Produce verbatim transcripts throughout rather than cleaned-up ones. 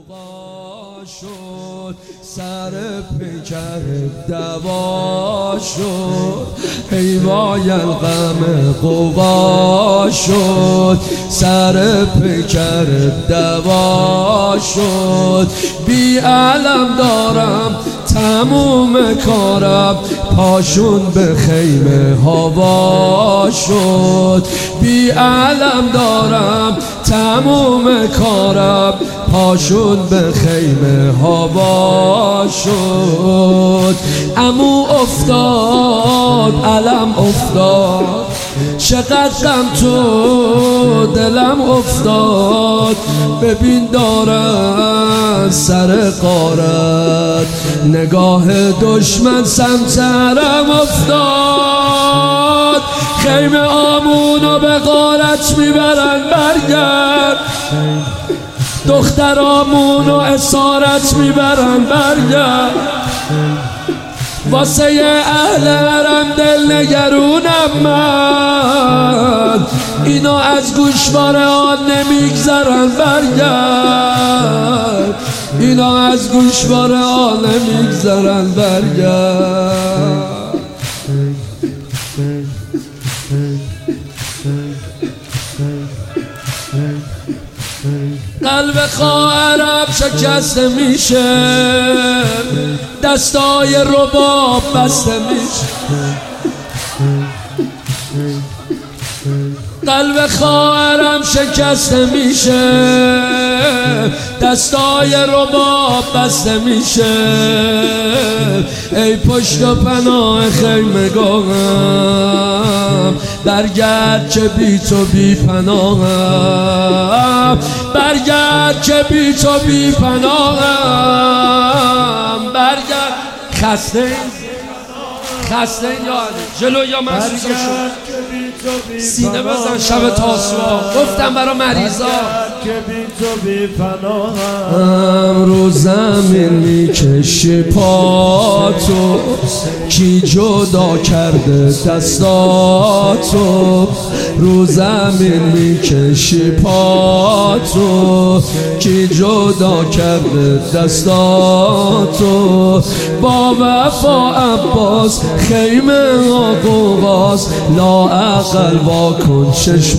قوقا شد، سر پیکر دوا شد، حیوای الغم قوقا شد، سر پیکر دوا شد. بی علم دارم تموم کارم، پاشون به خیمه هوا شد. بی علم دارم تموم کارم، پاشون به خیمه هوا شد. عمو افتاد علم افتاد، چقدر غم تو دلم افتاد. ببین دارم سر غارت، نگاه دشمن سمترم افتاد. خیمه آمونو به غارت میبرن برگرد، دخترامونو اسارت میبرن برگرد. واسه اهل حرم دل نگرونم من، اینا از گوشواره آن نمیگذرن برگرد، اینا از گوشواره آن نمیگذرن برگرد. قلب خواهرم شکسته میشه، دستای رباب بسته میشه. قلب خواهرم شکسته میشه، دستای رباب بسته میشه. ای پشت و پناه خیمگاهم، برگرد که بی تو بی پناهم، برگرد که بی تو بی پناهم، برگرد. خسته خسته یاد جلو یا مریضا شد، سینه بزن شب تاسوعا، گفتم برا مریضا. هم رو زمین میکشی پاتو، کی جدا کرده دستاتو. رو زمین میکشی پاتو، کی جدا کرده دستاتو. با وفا عباس خیمه قوقاست، لااقل واکن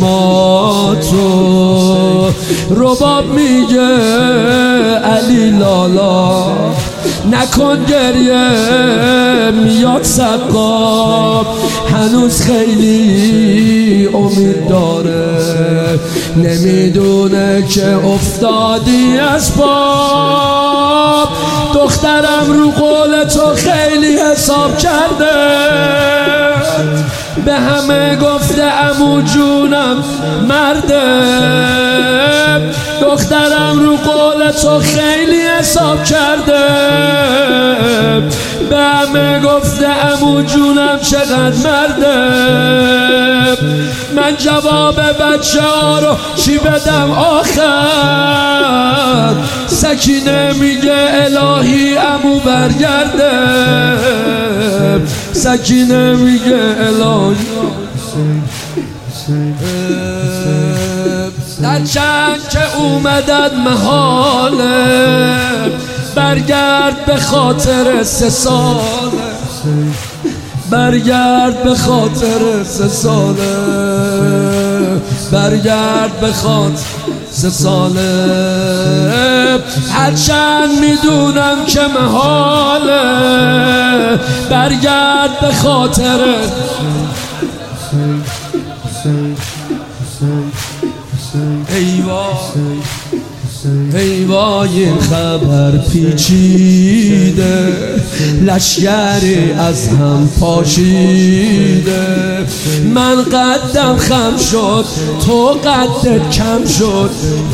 چشماتو. رباب میگه علی لالا، نکن گریه میاد سقاب. هنوز خیلی امید داره، نمیدونه که افتادی از باب. دخترم رو قول تو خیلی حساب کرده، به همه گفته عمو جونم مرده. دخترم رو قول تو خیلی حساب کرده، به همه گفته عمو جونم چقدر مرده. من جواب بچه ها رو چی بدم آخر؟ سکینه میگه الهی عمو برگرده، سکینه میگه الهی. در چند که اومدن محاله، برگرد به خاطر سه ساله، برگرد به خاطر سه ساله، برگرد به خاطر سه ساله. هرچند میدونم که محاله، برگرد به خاطر. ای وای ای وای این خبر پیچیده، لشگری از هم پاشیده. من قدم خم شد، تو قدت کم شد.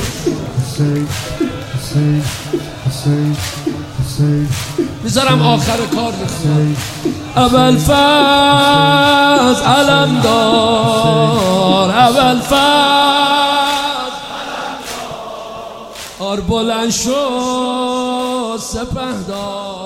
میذارم آخر کار بخونم. اول فاز علم دار، اول فاز آر بلند شد سپهدار.